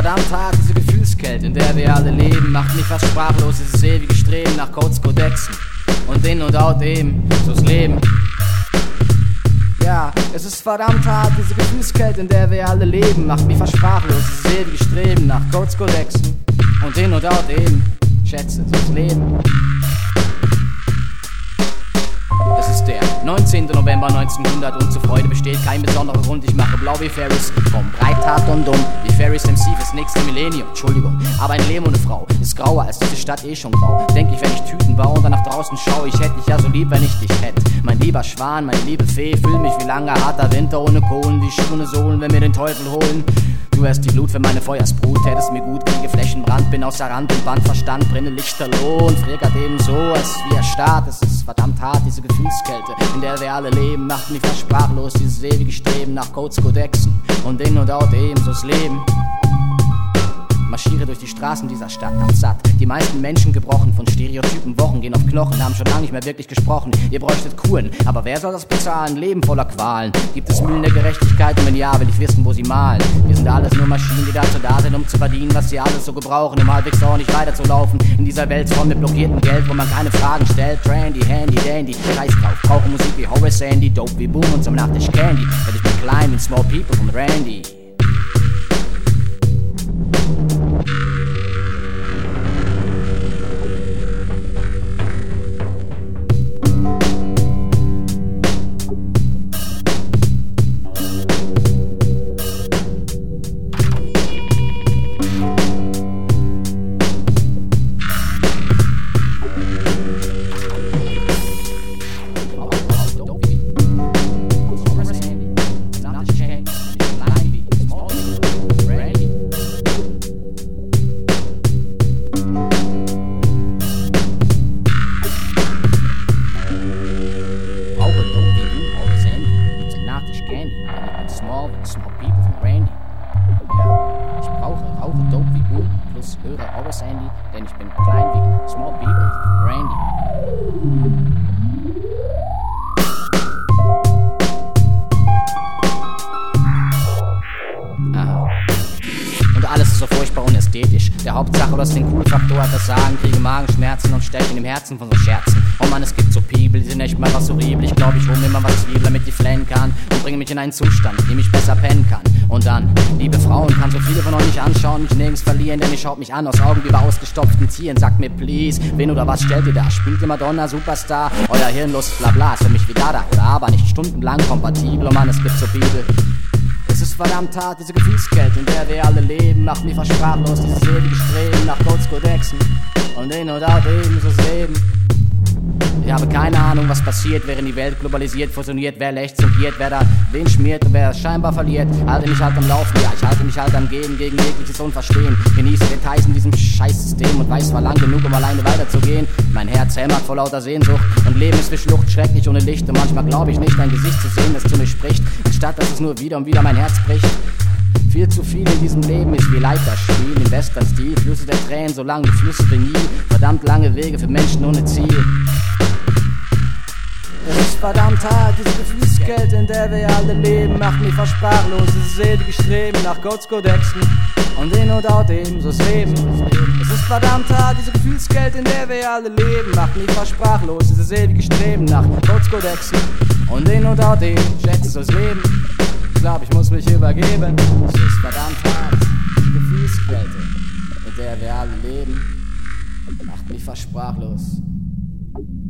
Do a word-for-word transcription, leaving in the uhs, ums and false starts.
verdammt hart, diese Gefühlskälte, in der wir alle leben, macht mich fast sprachlos, dieses ewige Streben nach Codes, Kodexen und in und out eben, so's Leben. Ja, es ist verdammt hart, diese Gefühlskälte, in der wir alle leben, macht mich fast sprachlos, dieses ewige Streben nach Codes, Kodexen und in und out eben, schätze, so's Leben. Es ist der neunzehnte November neunzehnhundert und zur Freude besteht kein besonderer Grund. Ich mache blau wie Ferris, komm breit, hart und dumm wie Ferris M C fürs nächste Millennium. Entschuldigung, aber ein Leben ohne Frau ist grauer als diese Stadt eh schon grau. Denk ich, wenn ich Tüten baue und dann nach draußen schaue, ich hätte dich ja so lieb, wenn ich dich hätte. Mein lieber Schwan, meine liebe Fee, fühl mich wie langer harter Winter ohne Kohlen, wie Schuhe Sohlen, wenn wir den Teufel holen. Du wärst die Glut für meine Feuersbrut, hättest mir gut, kriege Flächenbrand, bin außer Rand und Band, Verstand, brenne Lichterloh und frier grad eben so, als wie erstarrt. Es ist verdammt hart, diese Gefühlskälte, in der wir alle leben, macht mich fast sprachlos, dieses ewige Streben nach Codes, Kodexen und in und out eben so's Leben. Marschiere durch die Straßen dieser Stadt, hab satt. Die meisten Menschen gebrochen von Stereotypen, Wochen gehen auf Knochen, haben schon lange nicht mehr wirklich gesprochen. Ihr bräuchtet Kuren, aber wer soll das bezahlen? Leben voller Qualen. Gibt es Mühlen der Gerechtigkeit? Und wenn ja, will ich wissen, wo sie malen. Wir sind alles nur Maschinen, die dazu da sind, um zu verdienen, was sie alles so gebrauchen, um halbwegs auch nicht weiterzulaufen. In dieser Welt voll mit blockiertem Geld, wo man keine Fragen stellt. Trendy, Handy, Dandy, Scheiß drauf. Brauche Musik wie Horace Sandy, Dope wie Boom und zum Nachtisch Candy. Denn ich bin klein wie Small People von Randy. Small People von Randy. Ja, ich brauche, rauche Dope wie Boom, plus höre Horace Andy, denn ich bin klein wie Small People von Randy. Aha. Und alles ist so furchtbar unästhetisch. Der Hauptsache, du hast den Cool-Faktor, hat das Sagen, kriege Magenschmerzen und Stechen im Herzen von so Scherzen. Oh Mann, es gibt so People, die sind echt mal was horrible. Ich glaub, ich hol mir mal was Zwiebel, damit ich flennen kann und bringe mich in einen Zustand, in dem ich besser pennen kann. Und dann, liebe Frauen, kann so viele von euch nicht anschauen, mich nirgends verlieren, denn ihr schaut mich an aus Augen wie bei ausgestopften Tieren. Sagt mir please, wen oder was stellt ihr da? Spielt ihr Madonna, Superstar? Euer hirnlos Blabla ist für mich wie Dada oder aber nicht stundenlang kompatibel. Oh Mann, es gibt so People. Es ist verdammt hart, diese Gefühlskälte, in der wir alle leben, macht mich fast sprachlos, dieses ewige Streben nach Codes, Kodexen und in und out eben so's Leben. Ich habe keine Ahnung, was passiert, während die Welt globalisiert, fusioniert, wer lechzt und giert, wer da wen schmiert und wer scheinbar verliert. Halte mich halt am Laufen, ja, ich halte mich halt am Gehen, gegen jegliches Unverstehen. Genieße Details in diesem Scheißsystem und weiß zwar lang genug, um alleine weiterzugehen. Mein Herz hämmert vor lauter Sehnsucht und Leben ist wie Schlucht, schrecklich ohne Licht. Und manchmal glaube ich nicht, ein Gesicht zu sehen, das zu mir spricht, anstatt dass es nur wieder und wieder mein Herz bricht. Viel zu viel in diesem Leben ist wie Leiterspiel im Western-Stil. Flüsse der Tränen, so lang wie Flüsse Venil. Verdammt lange Wege für Menschen ohne Ziel. Es ist verdammt hart, diese Gefühlskälte, in der wir alle leben, macht mich fast sprachlos, dieses ewige Streben nach Codes, Kodexen und in und out eben so's Leben. Es ist verdammt hart, diese Gefühlskälte, in der wir alle leben, macht mich fast sprachlos, dieses ewige Streben nach Codes, Kodexen und in und out eben, schätze so's Leben. Ich glaub, ich muss mich übergeben. Es ist verdammt hart, die Gefühlskälte, in der wir alle leben, macht mich fast sprachlos.